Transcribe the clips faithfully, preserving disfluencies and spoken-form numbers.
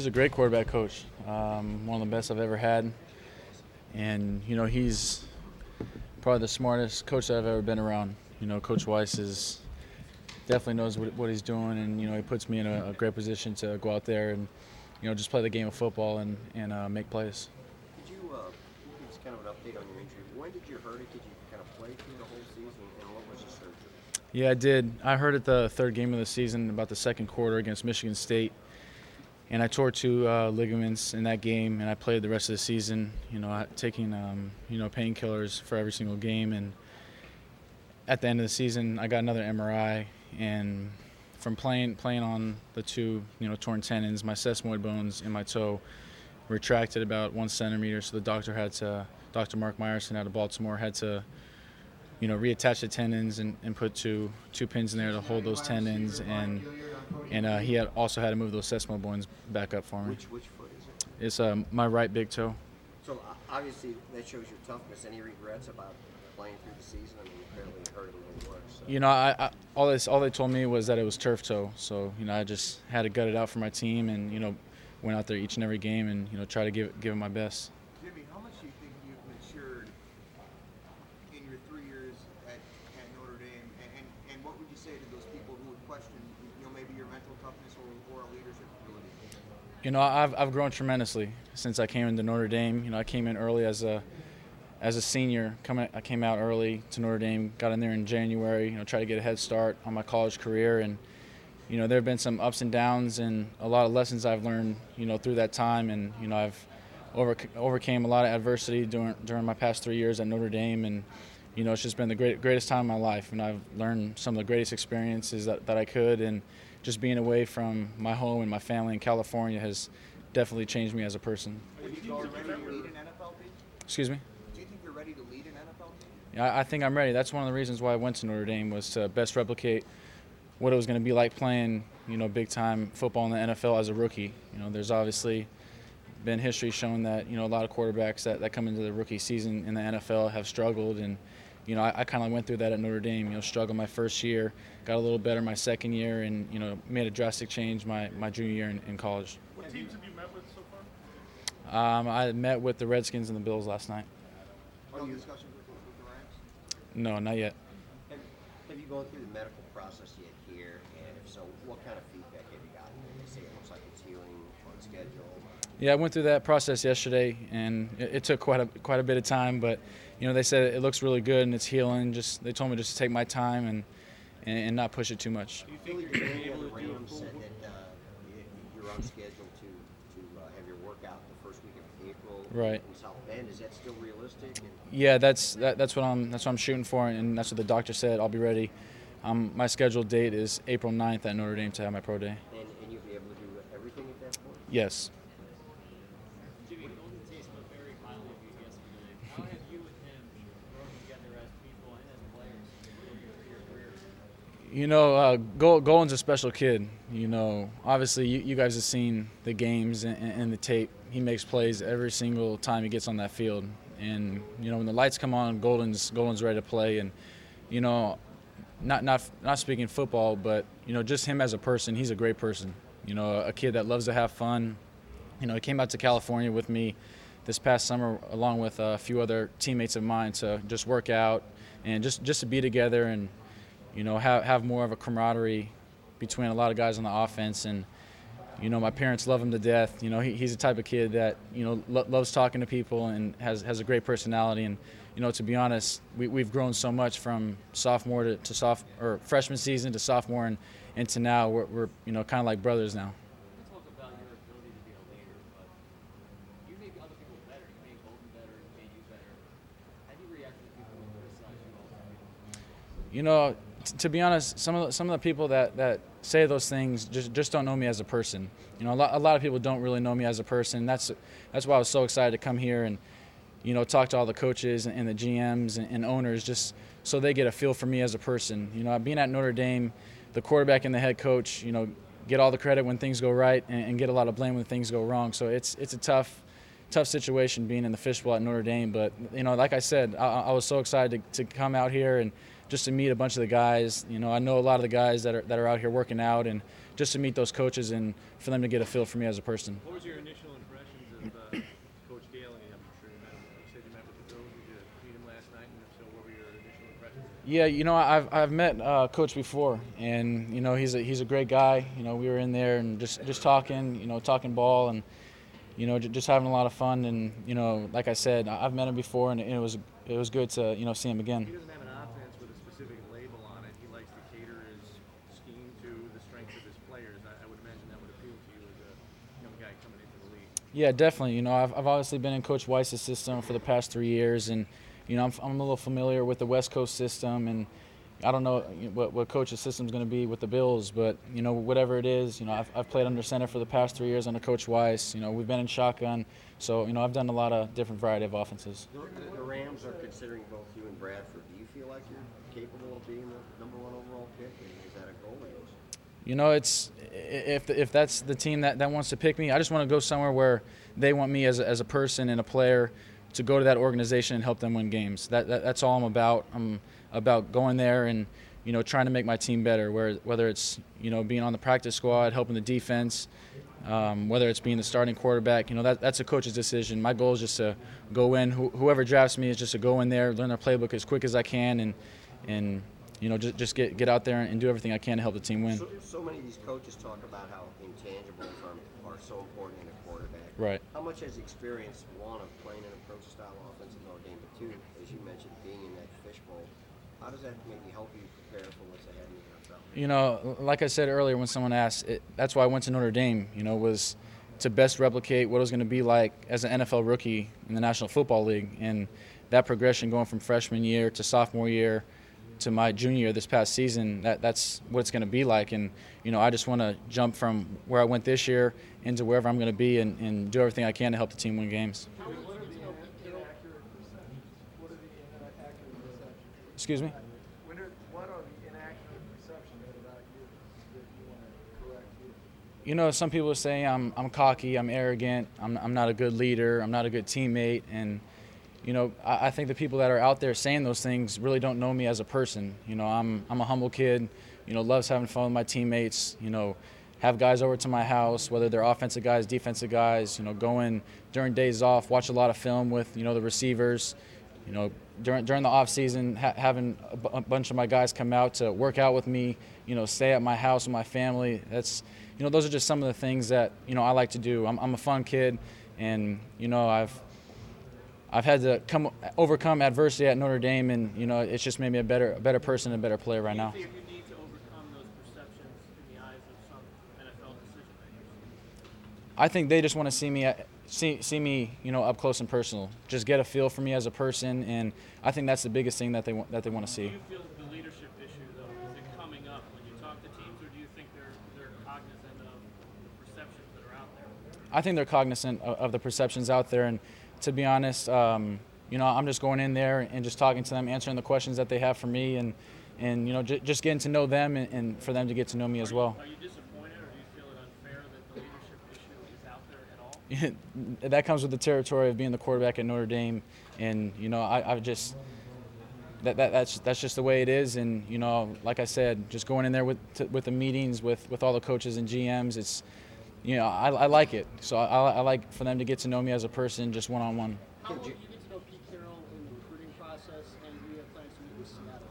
a great quarterback coach, um, one of the best I've ever had. And, you know, he's probably the smartest coach that I've ever been around. You know, Coach Weiss is definitely knows what, what he's doing, and, you know, he puts me in a, a great position to go out there and, you know, just play the game of football and, and uh, make plays. Could you uh, give us kind of an update on your injury? When did you hurt it? Did you kind of play through the whole season, and what was the surgery? Yeah, I did. I hurt it the third game of the season, about the second quarter against Michigan State. And I tore two uh, ligaments in that game, and I played the rest of the season, you know, taking, um, you know, painkillers for every single game. And at the end of the season, I got another M R I, and from playing playing on the two, you know, torn tendons, my sesamoid bones in my toe retracted about one centimeter. So the doctor had to, Doctor Mark Meyerson out of Baltimore had to, you know, reattach the tendons and, and put two two pins in there to hold those tendons, and and uh, he had also had to move those sesamoid bones back up for me. Which which foot is it? It's uh, my right big toe. So uh, obviously that shows your toughness. Any regrets about playing through the season? I mean, apparently it hurt a little worse. So. You know, I, I all this all they told me was that it was turf toe. So you know, I just had to gut it out for my team, and you know, went out there each and every game and you know try to give give it my best. Jimmy, how much do you think you've matured in your three years at, at Notre Dame, and, and, and what would you say to those people who would question, you know, maybe your mental toughness or, or a leadership ability? You know, I've I've grown tremendously since I came into Notre Dame. You know, I came in early as a as a senior. Coming, I came out early to Notre Dame. Got in there in January. You know, tried to get a head start on my college career, and you know, there have been some ups and downs, and a lot of lessons I've learned. You know, through that time, and you know, I've over, overcame a lot of adversity during during my past three years at Notre Dame, and you know, it's just been the great, greatest time of my life, and I've learned some of the greatest experiences that, that I could, and just being away from my home and my family in California has definitely changed me as a person. Do you think you're ready to lead an N F L team? Excuse me? Do you think you're ready to lead an N F L team? Yeah, I think I'm ready. That's one of the reasons why I went to Notre Dame, was to best replicate what it was going to be like playing, you know, big-time football in the N F L as a rookie. You know, there's obviously been history showing that, you know, a lot of quarterbacks that, that come into the rookie season in the N F L have struggled, and you know, I, I kind of went through that at Notre Dame. You know, struggled my first year, got a little better my second year, and you know, made a drastic change my, my junior year in, in college. What teams have you met with so far? Um, I met with the Redskins and the Bills last night. No discussions with, with the Rams? No, not yet. Have, have you gone through the medical process yet here? And if so, what kind of feedback have you gotten? They say it looks like it's healing on schedule. Yeah, I went through that process yesterday, and it, it took quite a quite a bit of time. But you know, they said it looks really good and it's healing. Just they told me just to take my time and and, and not push it too much. Do you think you're going to be able to do a Rams full said that uh, you're on schedule to to uh, have your workout the first week of April Right. in South Bend. Is that still realistic? And Yeah, that's that, that's what I'm that's what I'm shooting for, and that's what the doctor said. I'll be ready. Um, my scheduled date is April ninth at Notre Dame to have my pro day. And, and you'll be able to do everything at that point? Yes. Jimmy, Golden Tate spoke very highly of you yesterday. How have you and him grown together as people and as players through your, through your careers? You know, uh, Gol- Golan's a special kid. You know, obviously you, you guys have seen the games and, and the tape. He makes plays every single time he gets on that field. And, you know, when the lights come on, Golden's, Golden's ready to play. And, you know, not, not, not speaking football, but, you know, just him as a person, he's a great person. You know, a kid that loves to have fun. You know, he came out to California with me this past summer along with a few other teammates of mine to just work out and just, just to be together and, you know, have, have more of a camaraderie between a lot of guys on the offense. And, you know, my parents love him to death. You know, he, he's the type of kid that, you know, lo- loves talking to people and has, has a great personality. And, you know, to be honest, we, we've grown so much from sophomore to, to soph- or freshman season to sophomore and, and to now. We're, we're you know, kind of like brothers now. We talk about your ability to be a leader, but you made other people better. You made Golden better. You made you better. How do you react to the people who criticize you all the time? You know, t- to be honest, some of the, some of the people that, that say those things just just don't know me as a person. You know, a lot, a lot of people don't really know me as a person. That's that's why I was so excited to come here and, you know, talk to all the coaches and, and the G Ms and, and owners just so they get a feel for me as a person. You know, being at Notre Dame, the quarterback and the head coach, you know, get all the credit when things go right and, and get a lot of blame when things go wrong. So it's it's a tough tough situation being in the fishbowl at Notre Dame. But, you know, like I said, I, I was so excited to, to come out here and just to meet a bunch of the guys. You know, I know a lot of the guys that are that are out here working out and just to meet those coaches and for them to get a feel for me as a person. What was your initial impressions of uh, Coach Daly? I'm sure you met him. You said you met with the Bills. Did you meet him last night? And if so, what were your initial impressions? Yeah, you know, I've I've met uh, Coach before, and you know he's a he's a great guy. You know, we were in there and just just talking, you know, talking ball and you know j- just having a lot of fun. And you know, like I said, I- I've met him before, and it was it was good to you know see him He again. doesn't have an offense with a specific label on it. He likes to cater his scheme to the strengths of his players. I, I would imagine that would appeal to you as a young guy coming into the league. Yeah, definitely. You know, I've I've obviously been in Coach Weiss's system for the past three years, and you know I'm I'm a little familiar with the West Coast system, and I don't know what what Coach's system is going to be with the Bills, but you know whatever it is, you know I've I've played under center for the past three years under Coach Weiss. You know we've been in shotgun, so you know I've done a lot of different variety of offenses. The, the, the Rams are considering both you and Bradford. Do you feel like you're capable of being the number one overall pick? And is that a goal of yours? You know, it's if if that's the team that, that wants to pick me, I just want to go somewhere where they want me as a, as a person and a player to go to that organization and help them win games. That, that that's all I'm about. I'm about going there and you know trying to make my team better. Where whether it's you know being on the practice squad, helping the defense, um, whether it's being the starting quarterback, you know that that's a coach's decision. My goal is just to go in. Wh- whoever drafts me is just to go in there, learn their playbook as quick as I can, and and you know just just get get out there and do everything I can to help the team win. So, so many of these coaches talk about how intangibles are, are so important in a quarterback. Right. How much has experience, one, of playing an approach-style offense at Notre Dame, but two, as you mentioned, being in that fishbowl, how does that maybe help you prepare for what's ahead in the N F L? You know, like I said earlier when someone asked, it, that's why I went to Notre Dame, you know, was to best replicate what it was going to be like as an N F L rookie in the National Football League. And that progression going from freshman year to sophomore year to my junior year this past season, that, that's what it's going to be like. And, you know, I just want to jump from where I went this year into wherever I'm going to be and, and do everything I can to help the team win games. What are the inaccurate perceptions? What are the inaccurate perceptions? Excuse me? When are, what are the inaccurate perceptions about you that you want to correct you? You know, some people say I'm I'm cocky, I'm arrogant, I'm I'm not a good leader, I'm not a good teammate, and you know, I, I think the people that are out there saying those things really don't know me as a person. You know, I'm I'm a humble kid, you know, loves having fun with my teammates, you know, have guys over to my house, whether they're offensive guys, defensive guys, you know, go in during days off, watch a lot of film with, you know, the receivers, you know, during during the off season, ha- having a, b- a bunch of my guys come out to work out with me, you know, stay at my house with my family. That's, you know, those are just some of the things that, you know, I like to do. I'm I'm a fun kid, and, you know, I've I've had to come overcome adversity at Notre Dame, and, you know, it's just made me a better a better person and a better player right now. Do you think you need to overcome those perceptions in the eyes of some N F L decision makers? I think they just want to see me, see see me, you know, up close and personal. Just get a feel for me as a person, and I think that's the biggest thing that they want that they want to see. Do you feel the leadership issue, though, is it coming up when you talk to teams, or do you think they're they're cognizant of the perceptions that are out there? I think they're cognizant of, of the perceptions out there, and to be honest, um, you know, I'm just going in there and just talking to them, answering the questions that they have for me, and and you know, j- just getting to know them, and, and for them to get to know me as well. Are you disappointed, or do you feel it unfair that the leadership issue is out there at all? That comes with the territory of being the quarterback at Notre Dame, and you know, I, I just that, that that's that's just the way it is, and you know, like I said, just going in there with to, with the meetings with, with all the coaches and G Ms, it's you know, I, I like it. So I, I like for them to get to know me as a person, just one on one. How well did you get to know Pete Carroll in the recruiting process, and do you have plans to meet with Seattle?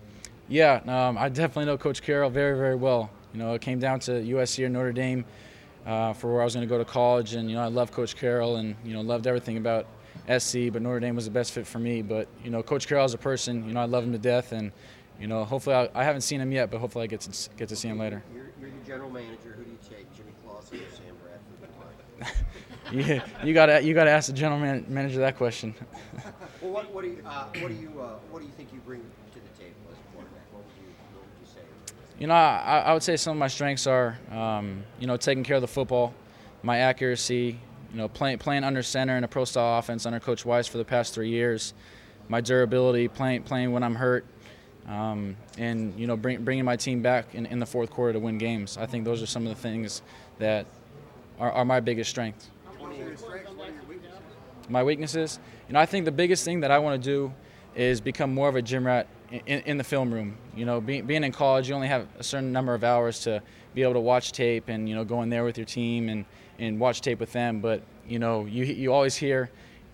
Yeah, um, I definitely know Coach Carroll very, very well. You know, it came down to U S C or Notre Dame uh, for where I was going to go to college, and you know, I love Coach Carroll, and you know, loved everything about S C. But Notre Dame was the best fit for me. But you know, Coach Carroll as a person, you know, I love him to death, and you know, hopefully, I, I haven't seen him yet, but hopefully, I get to get to see him later. You're, you're the general manager. Who do you take, Jimmy Clausen or Sam Bradford? Yeah, you gotta you gotta ask the general man, manager that question. Well, what, what do you uh, what do you uh, what do you think you bring to the table as a quarterback? What would you what would you say? You know, I, I would say some of my strengths are, um, you know, taking care of the football, my accuracy, you know, playing playing under center in a pro style offense under Coach Weiss for the past three years, my durability, playing playing when I'm hurt, um, and you know, bring, bringing my team back in, in the fourth quarter to win games. I think those are some of the things that are, are my biggest strengths. What are your strengths? What are your weaknesses? My weaknesses, you know, I think the biggest thing that I want to do is become more of a gym rat in, in the film room. You know, being, being in college, you only have a certain number of hours to be able to watch tape and, you know, go in there with your team and, and watch tape with them. But, you know, you, you always hear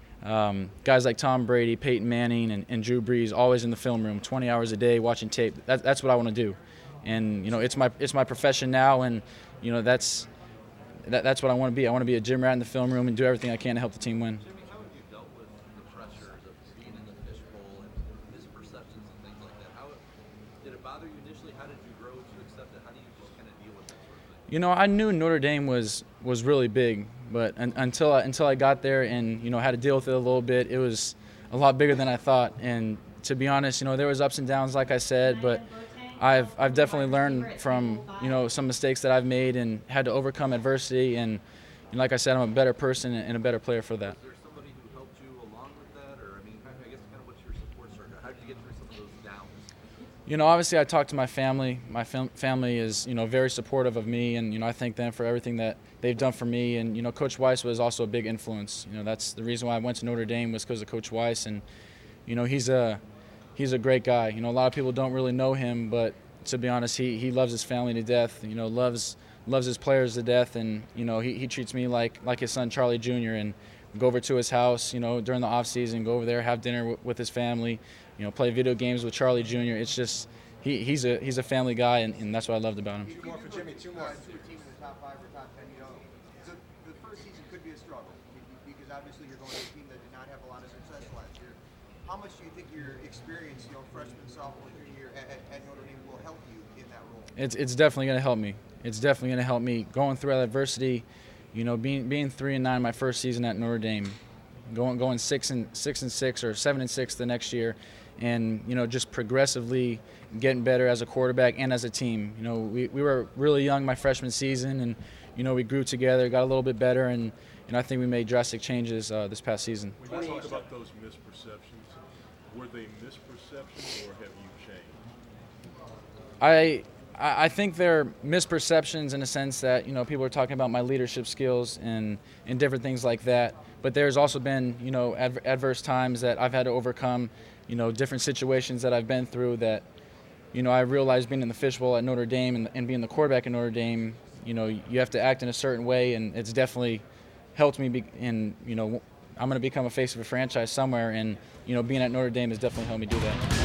um, guys like Tom Brady, Peyton Manning, and, and Drew Brees always in the film room, twenty hours a day watching tape. That, that's what I want to do. And, you know, it's my it's my profession now, and, you know, that's that, that's what I want to be. I want to be a gym rat in the film room and do everything I can to help the team win. Jimmy, how have you dealt with the pressures of being in the fishbowl and misperceptions and things like that? How did it bother you initially? How did you grow to accept it? How do you just kind of deal with that sort of thing? You know, I knew Notre Dame was was really big, but un, until I, until I got there and, you know, had to deal with it a little bit, it was a lot bigger than I thought. And to be honest, you know, there was ups and downs, like I said, but I've I've definitely learned from, you know, some mistakes that I've made and had to overcome adversity. And, and like I said, I'm a better person and a better player for that. Was there somebody who helped you along with that, or I mean, I I guess kind of what's your support circle? How did you get through some of those downs? You know, obviously I talk to my family. My fam- family is, you know, very supportive of me, and, you know, I thank them for everything that they've done for me. And, you know, Coach Weiss was also a big influence. You know, that's the reason why I went to Notre Dame, was because of Coach Weiss. And, you know, he's a he's a great guy. You know, a lot of people don't really know him, but to be honest, he, he loves his family to death. You know, loves loves his players to death, and, you know, he, he treats me like like his son Charlie Junior And go over to his house, you know, during the off season, go over there, have dinner w- with his family, you know, play video games with Charlie Junior It's just he, he's a he's a family guy, and, and that's what I loved about him. Two more for Jimmy. Two more. To a team in the top five or top ten. You know, so the first season could be a struggle because obviously you're going to a team that did not have a lot of success last year. How much do you think your experience, you know, freshman, sophomore, junior year at, at, at Notre Dame will help you in that role? It's it's definitely going to help me. It's definitely going to help me going through that adversity. You know, being being three and nine my first season at Notre Dame, going going six and six and six or seven and six the next year, and, you know, just progressively getting better as a quarterback and as a team. You know, we, we were really young my freshman season, and, you know, we grew together, got a little bit better, and, you know, I think we made drastic changes uh, this past season. When you talk about those misperceptions, were they misperceptions or have you changed? I I I think they're misperceptions in a sense that, you know, people are talking about my leadership skills and, and different things like that. But there's also been, you know, adver- adverse times that I've had to overcome, you know, different situations that I've been through that, you know, I realized being in the fishbowl at Notre Dame and, and being the quarterback at Notre Dame, you know, you have to act in a certain way, and it's definitely helped me be, in, you know, I'm going to become a face of a franchise somewhere, and, you know, being at Notre Dame has definitely helped me do that.